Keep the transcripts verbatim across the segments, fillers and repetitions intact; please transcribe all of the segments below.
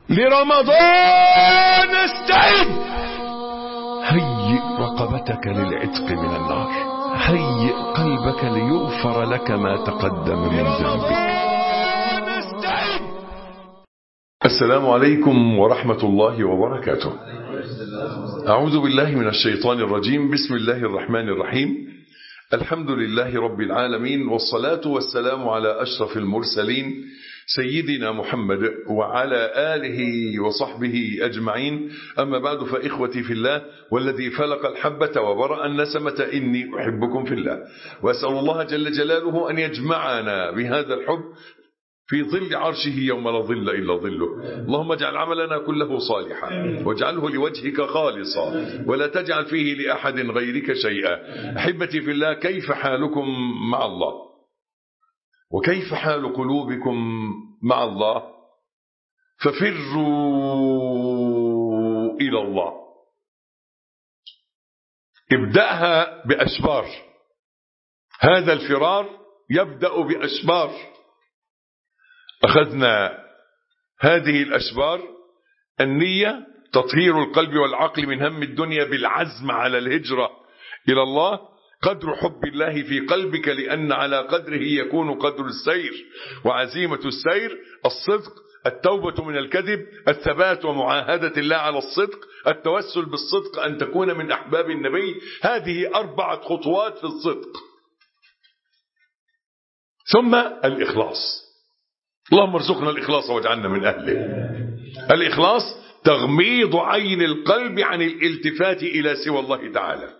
لرمضان استعد. هيئ رقبتك للعتق من النار، هيئ قلبك ليغفر لك ما تقدم من ذنبك. السلام عليكم ورحمة الله وبركاته. أعوذ بالله من الشيطان الرجيم. بسم الله الرحمن الرحيم. الحمد لله رب العالمين، والصلاة والسلام على أشرف المرسلين سيدنا محمد وعلى آله وصحبه أجمعين. أما بعد، فإخوتي في الله والذي فلق الحبة وبرأ النسمة إني أحبكم في الله، وأسأل الله جل جلاله أن يجمعنا بهذا الحب في ظل عرشه يوم لا ظل إلا ظله. اللهم اجعل عملنا كله صالحا واجعله لوجهك خالصا ولا تجعل فيه لأحد غيرك شيئا. أحبتي في الله، كيف حالكم مع الله؟ وكيف حال قلوبكم مع الله؟ ففروا إلى الله. ابدأها بأشبار. هذا الفرار يبدأ بأشبار. أخذنا هذه الأشبار: النية، تطهير القلب والعقل من هم الدنيا بالعزم على الهجرة إلى الله، قدر حب الله في قلبك لأن على قدره يكون قدر السير وعزيمة السير، الصدق، التوبة من الكذب، الثبات ومعاهدة الله على الصدق، التوسل بالصدق، أن تكون من أحباب النبي. هذه أربعة خطوات في الصدق. ثم الإخلاص. اللهم ارزقنا الإخلاص واجعلنا من أهله. الإخلاص تغميض عين القلب عن الالتفات إلى سوى الله تعالى.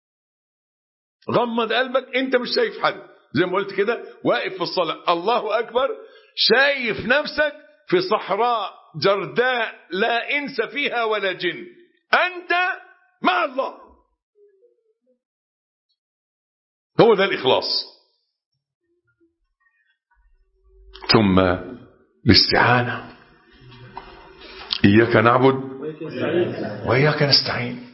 غمض قلبك، انت مش شايف حد، زي ما قلت كده، واقف في الصلاة الله أكبر، شايف نفسك في صحراء جرداء لا إنس فيها ولا جن، أنت مع الله. هو ده الإخلاص. ثم الاستعانة. إياك نعبد وإياك نستعين.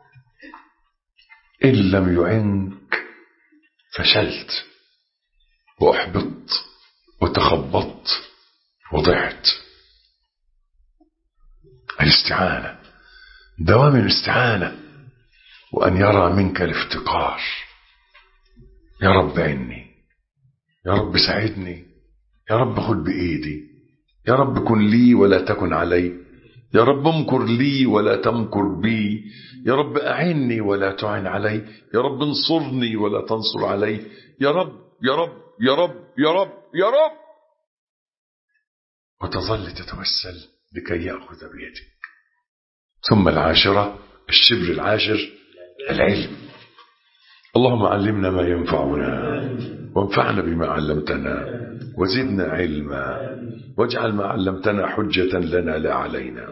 إن لم يعنك فشلت وأحبطت وتخبطت وضعت. الاستعانة، دوام الاستعانة، وأن يرى منك الافتقار. يا رب عني، يا رب ساعدني، يا رب خذ بإيدي، يا رب كن لي ولا تكن علي، يا رب امكر لي ولا تمكر بي، يا رب أعني ولا تعن علي، يا رب انصرني ولا تنصر علي، يا رب يا رب يا رب يا رب يا رب. وتظل تتوسل لكي يأخذ بيدك. ثم العاشرة، الشبر العاشر، العلم. اللهم علمنا ما ينفعنا وانفعنا بما علمتنا وزدنا علما واجعل ما علمتنا حجة لنا لا علينا.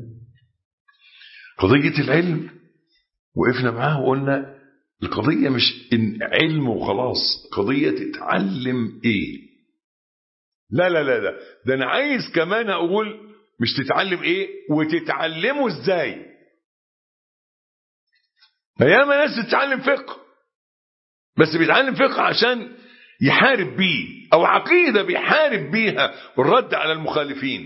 قضية العلم وقفنا معاه وقلنا القضية مش إن علم وخلاص، قضية تتعلم ايه. لا لا لا لا ده انا عايز كمان اقول مش تتعلم ايه، وتتعلمه ازاي. ايام ناس تتعلم فقه، بس بيتعلم فقه عشان يحارب بيه، او عقيدة بيحارب بيها والرد على المخالفين.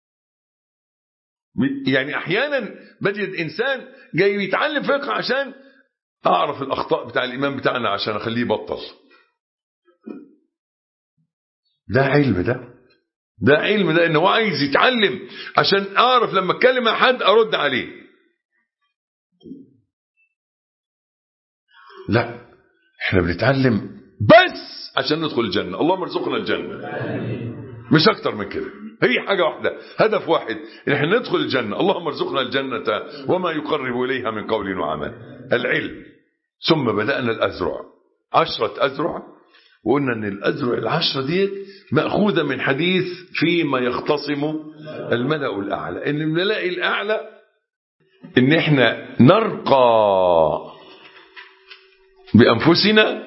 يعني احيانا بجد انسان جاي يتعلم فقه عشان اعرف الاخطاء بتاع الامام بتاعنا عشان اخليه يبطل. ده علم، ده ده علم، ده انه عايز يتعلم عشان اعرف لما اتكلم مع حد ارد عليه. لا، احنا بنتعلم بس عشان ندخل الجنة. اللهم ارزقنا الجنة، مش اكتر من كده. هي حاجة واحدة، هدف واحد، ان احنا ندخل الجنة. اللهم ارزقنا الجنة وما يقرب اليها من قول وعمل. العلم. ثم بدأنا الأذرع، عشرة أذرع، وقلنا ان الأذرع العشرة دي مأخوذة من حديث فيما يختصم الملأ الأعلى. ان الملأ الأعلى ان احنا نرقى بأنفسنا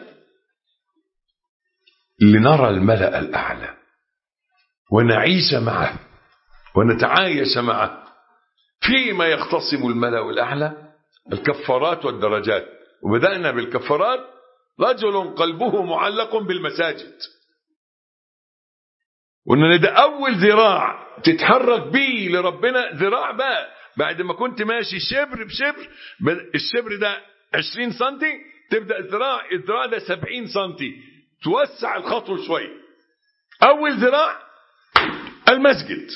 لنرى الملأ الأعلى ونعيش معه ونتعايش معه. فيما يختصم الملأ الأعلى الكفارات والدرجات. وبدأنا بالكفارات: رجل قلبه معلق بالمساجد، وان ده اول ذراع تتحرك بيه لربنا، ذراع بقى بعد ما كنت ماشي شبر بشبر، الشبر ده عشرين سنتي، تبدأ الذراع الذراع ده سبعين سنتي، توسع الخطوة شوية. اول ذراع المسجد،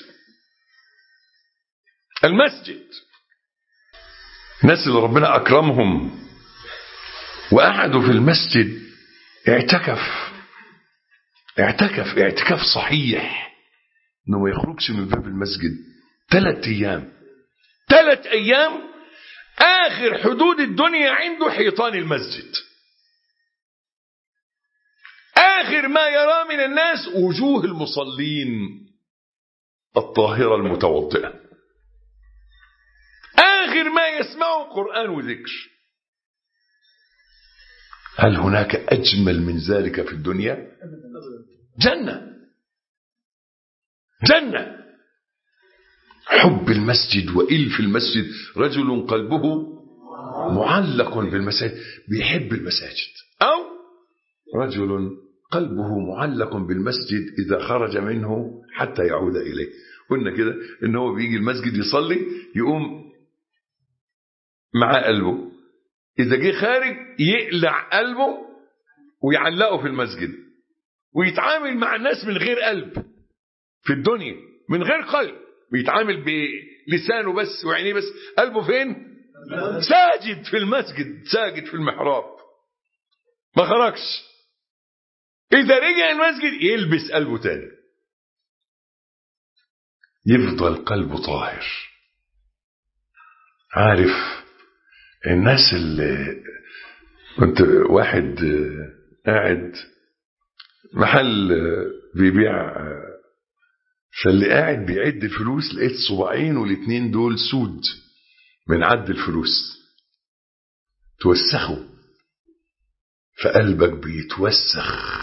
المسجد. الناس اللي ربنا اكرمهم وقعدوا في المسجد اعتكف اعتكف اعتكاف صحيح، انه ما يخرجش من باب المسجد ثلاث ايام ثلاث ايام اخر حدود الدنيا عنده حيطان المسجد، اخر ما يرى من الناس وجوه المصلين الطاهرة المتوضئة، اخر ما يسمعه قرآن وذكر. هل هناك اجمل من ذلك في الدنيا؟ جنة جنة. حب المسجد وإلف المسجد. رجل قلبه معلق بالمساجد، بيحب المساجد. أو رجل قلبه معلق بالمسجد إذا خرج منه حتى يعود إليه. قلنا كده إن هو بيجي المسجد يصلي يقوم مع قلبه، إذا جه خارج يقلع قلبه ويعلقه في المسجد، ويتعامل مع الناس من غير قلب في الدنيا، من غير قلب، بيتعامل بلسانه بس وعينيه بس، قلبه فين؟ ساجد في المسجد، ساجد في المحراب، ما خرجش. إذا رجع المسجد يلبس قلبه تاني، يفضل قلبه طاهر. عارف الناس اللي كنت واحد قاعد محل بيبيع، فاللي قاعد بيعد الفلوس لقيت صباعين والاتنين دول سود من عد الفلوس، توسخوا، فقلبك بيتوسخ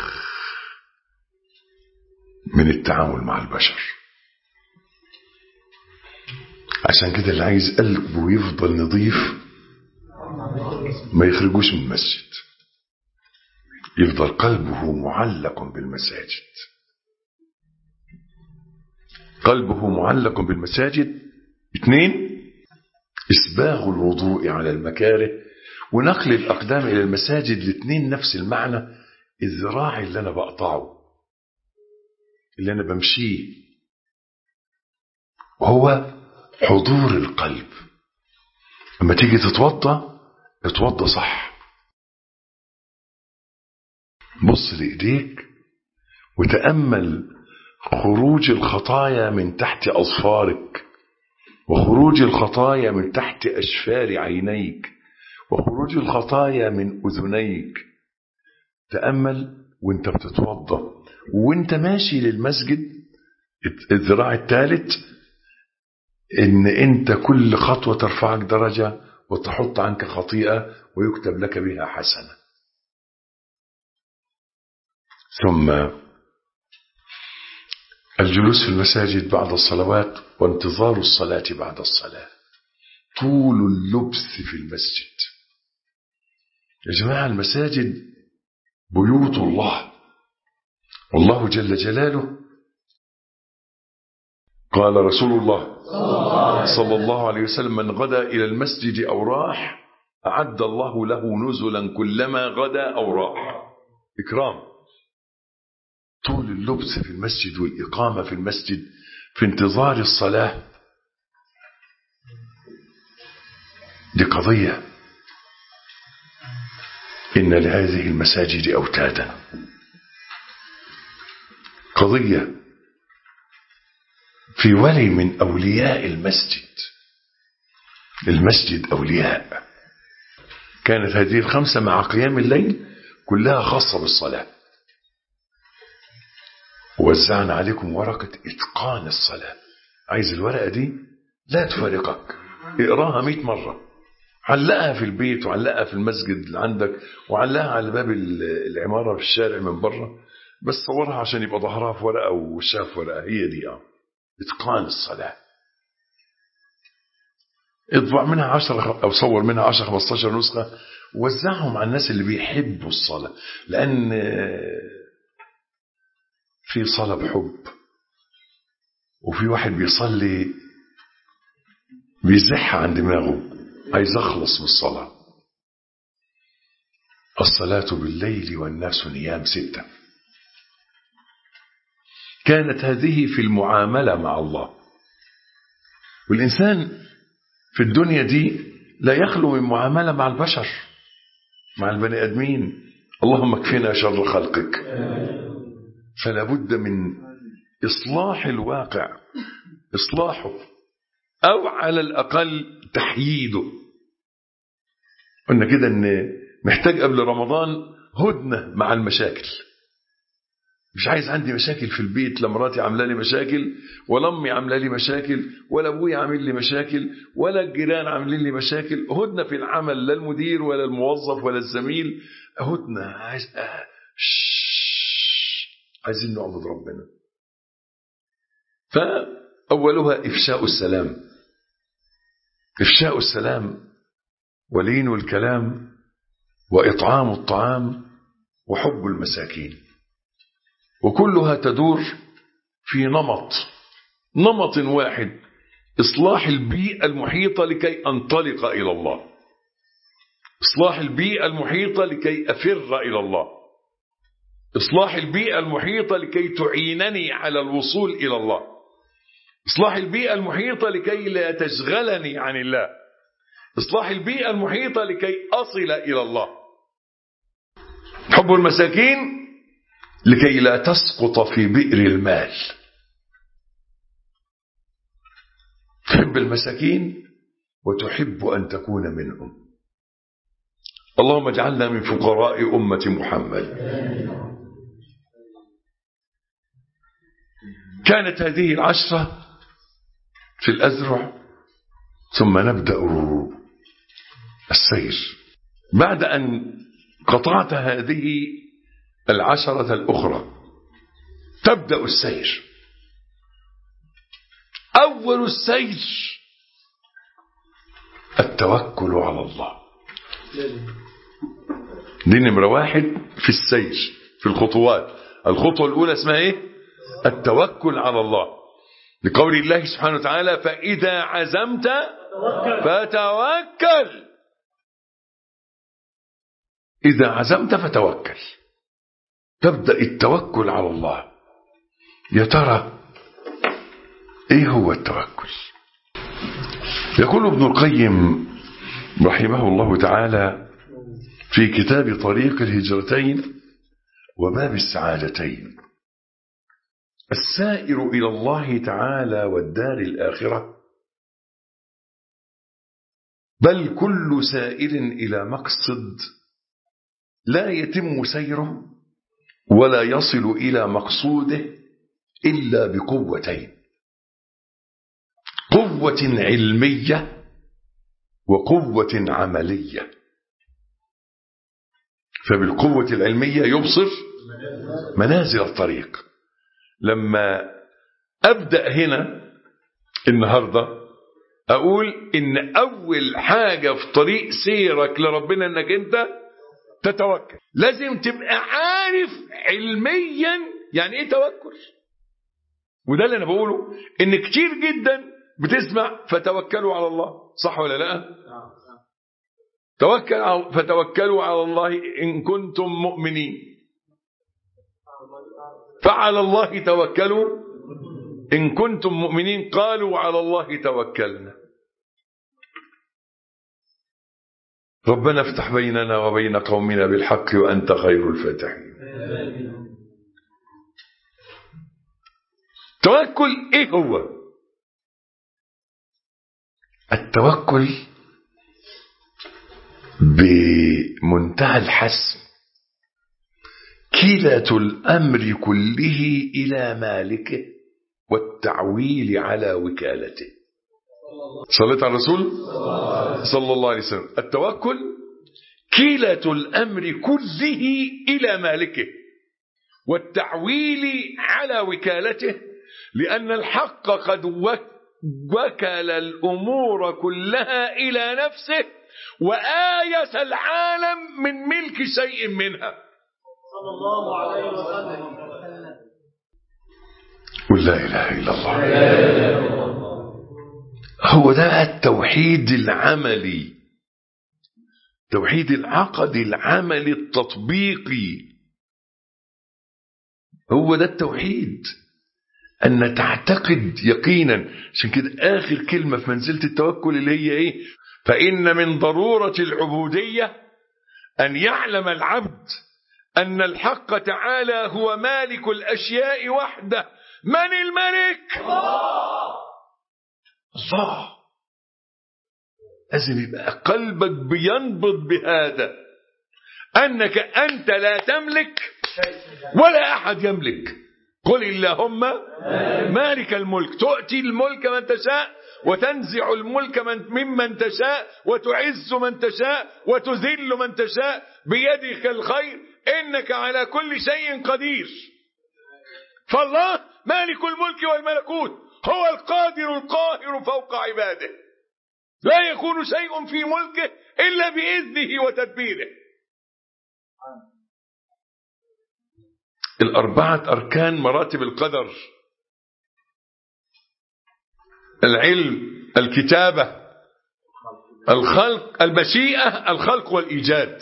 من التعامل مع البشر. عشان كده اللي عايز قلبه يفضل نظيف ما يخرجوش من المسجد، يفضل قلبه معلق بالمساجد. قلبه معلق بالمساجد. اثنين، إسباغ الوضوء على المكاره ونقل الأقدام إلى المساجد. الاثنين نفس المعنى. الذراع اللي أنا بقطعه، اللي أنا بمشيه، هو حضور القلب. لما تيجي تتوضى اتوضى صح، بص لإيديك وتأمل خروج الخطايا من تحت أظفارك، وخروج الخطايا من تحت أشفار عينيك، وخروج الخطايا من أذنيك. تأمل وانت بتتوضى وانت ماشي للمسجد. الذراع الثالث ان انت كل خطوة ترفعك درجة وتحط عنك خطيئة ويكتب لك بها حسنة. ثم الجلوس في المساجد بعد الصلوات وانتظار الصلاة بعد الصلاة. طول اللبث في المسجد. يا جماعة المساجد بيوت الله، والله جل جلاله قال رسول الله صلى الله عليه وسلم: من غدا إلى المسجد أو راح أعد الله له نزلا كلما غدا أو راح. إكرام. طول اللبث في المسجد والإقامة في المسجد في انتظار الصلاة، دي قضية. إن لهذه المساجد أوتادا، قضية. في ولي من أولياء المسجد. المسجد أولياء. كانت هذه الخمسة مع قيام الليل كلها خاصة بالصلاة. ووزعنا عليكم ورقة إتقان الصلاة. عايز الورقة دي لا تفارقك، اقراها مئة مرة، علقها في البيت وعلقها في المسجد اللي عندك وعلقها على باب العمارة في الشارع من بره، بس صورها عشان يبقى ظهرها في ورقة ووشها في ورقة. هي دي اه إتقان الصلاة. اطبع منها عشرة أو صور منها عشرة خمستاشر نسخة ووزعهم على الناس اللي بيحبوا الصلاة، لأن في صلاة بحب وفي واحد بيصلي بيزح عن دماغه، عايز أخلص من الصلاة. الصلاة بالليل والناس نيام ستة. كانت هذه في المعاملة مع الله. والإنسان في الدنيا دي لا يخلو من معاملة مع البشر، مع البني آدمين. اللهم اكفنا شر خلقك. فلا بد من إصلاح الواقع، إصلاحه، أو على الأقل تحييده. قلنا كده أن محتاج قبل رمضان هدنة مع المشاكل. مش عايز عندي مشاكل في البيت، لا مراتي عامله لي مشاكل، ولا امي عامله لي مشاكل، ولا ابويا عامل لي مشاكل، ولا الجيران عاملين لي مشاكل. هدنه في العمل، لا المدير ولا الموظف ولا الزميل. هدنه. عايز آه. عايزين نعبد ربنا. فاولها افشاء السلام. افشاء السلام ولين الكلام واطعام الطعام وحب المساكين. وكلها تدور في نمط نمط واحد: إصلاح البيئة المحيطة لكي أنطلق إلى الله، إصلاح البيئة المحيطة لكي أفر إلى الله، إصلاح البيئة المحيطة لكي تعينني على الوصول إلى الله، إصلاح البيئة المحيطة لكي لا تشغلني عن الله، إصلاح البيئة المحيطة لكي أصل إلى الله. حب المساكين لكي لا تسقط في بئر المال. تحب المساكين وتحب أن تكون منهم. اللهم اجعلنا من فقراء أمة محمد. كانت هذه العشرة في الأزرع، ثم نبدأ السير. بعد أن قطعت هذه العشرة الأخرى تبدأ السير. أول السير التوكل على الله. دي نمرة واحد في السير، في الخطوات. الخطوة الأولى اسمها إيه؟ التوكل على الله، لقول الله سبحانه وتعالى: فإذا عزمت فتوكل. إذا عزمت فتوكل. تبدأ التوكل على الله. يا ترى ايه هو التوكل؟ يقول ابن القيم رحمه الله تعالى في كتاب طريق الهجرتين وباب السعادتين: السائر إلى الله تعالى والدار الآخرة، بل كل سائر إلى مقصد لا يتم سيره ولا يصل إلى مقصوده إلا بقوتين: قوة علمية وقوة عملية. فبالقوة العلمية يبصر منازل الطريق. لما أبدأ هنا النهاردة أقول إن أول حاجة في طريق سيرك لربنا إنك أنت تتوكل. لازم تبقى عارف علميا يعني إيه توكل. وده اللي أنا بقوله، إن كتير جدا بتسمع فتوكلوا على الله، صح ولا لا؟ توكل فتوكلوا على الله إن كنتم مؤمنين، فعلى الله توكلوا إن كنتم مؤمنين، قالوا على الله توكلنا. ربنا افتح بيننا وبين قومنا بالحق وأنت خير الفاتحين. توكل إيه هو؟ التوكل بمنتهى الحسم كلة الأمر كله إلى مالكه والتعويل على وكالته. صليت على الرسول صلى الله عليه وسلم. التوكل كلة الأمر كله إلى مالكه والتعويل على وكالته، لأن الحق قد وكل الأمور كلها إلى نفسه وآيس العالم من ملك شيء منها صلى الله عليه وسلم. قل لا إله إلا الله. هو ده التوحيد العملي، توحيد العقد العملي التطبيقي. هو ده التوحيد، أن تعتقد يقينا. عشان كده آخر كلمة في منزلة التوكل اللي هي إيه؟ فإن من ضرورة العبودية أن يعلم العبد أن الحق تعالى هو مالك الأشياء وحده. من الملك؟ الله. الله. لازم يبقى قلبك بينبض بهذا، أنك أنت لا تملك ولا أحد يملك. قل اللهم مالك الملك تؤتي الملك من تشاء وتنزع الملك من ممن تشاء وتعز من تشاء وتذل من تشاء بيدك الخير إنك على كل شيء قدير. فالله مالك الملك والملكوت، هو القادر القاهر فوق عباده، لا يكون شيء في ملكه إلا بإذنه وتدبيره. الأربعة أركان مراتب القدر: العلم، الكتابة، الخلق، المشيئة، الخلق والإيجاد.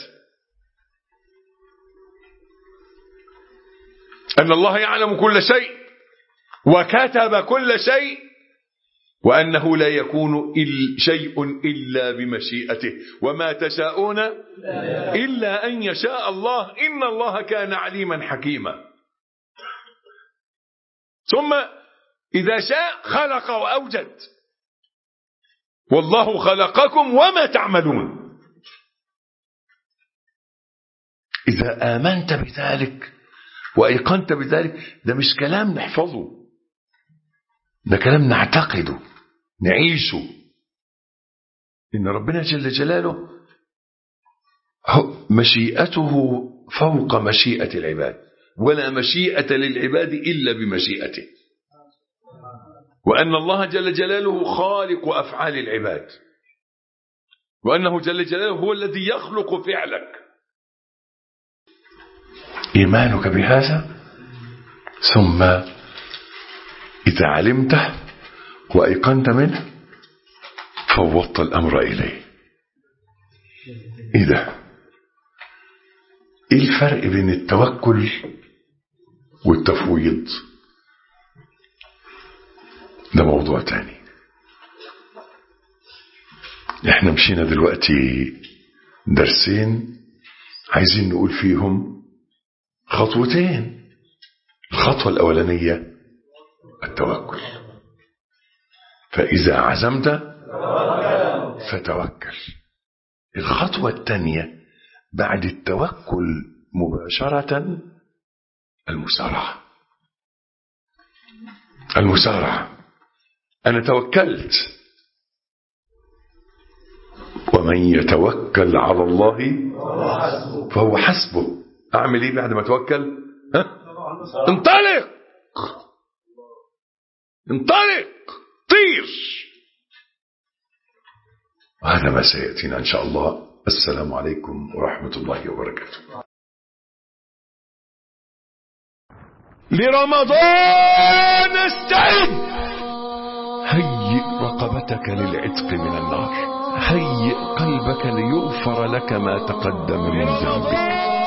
أن الله يعلم كل شيء وكتب كل شيء، وأنه لا يكون شيء إلا بمشيئته، وما تشاءون إلا أن يشاء الله، إن الله كان عليما حكيما. ثم إذا شاء خلق وأوجد، والله خلقكم وما تعملون. إذا آمنت بذلك وأيقنت بذلك، ده مش كلام نحفظه، ده كلام نعتقده نعيشه. إن ربنا جل جلاله مشيئته فوق مشيئة العباد، ولا مشيئة للعباد إلا بمشيئته، وأن الله جل جلاله خالق أفعال العباد، وأنه جل جلاله هو الذي يخلق فعلك. إيمانك بهذا، ثم إذا علمته وأيقنت منه فوضت الأمر إليه. إيه ده؟ إيه الفرق بين التوكل والتفويض؟ ده موضوع تاني. احنا مشينا دلوقتي درسين عايزين نقول فيهم خطوتين. الخطوة الأولانية التوكل، فإذا عزمت فتوكل. الخطوة الثانية بعد التوكل مباشرة المسارعة. المسارعة، أنا توكلت، ومن يتوكل على الله فهو حسبه. أعمل إيه بعد ما أتوكل؟ ها؟ انطلق انطلق طير. وهذا ما سيأتينا إن شاء الله. السلام عليكم ورحمة الله وبركاته. لرمضان استعد. هيئ رقبتك للعتق من النار، هيئ قلبك ليغفر لك ما تقدم من ذنبك.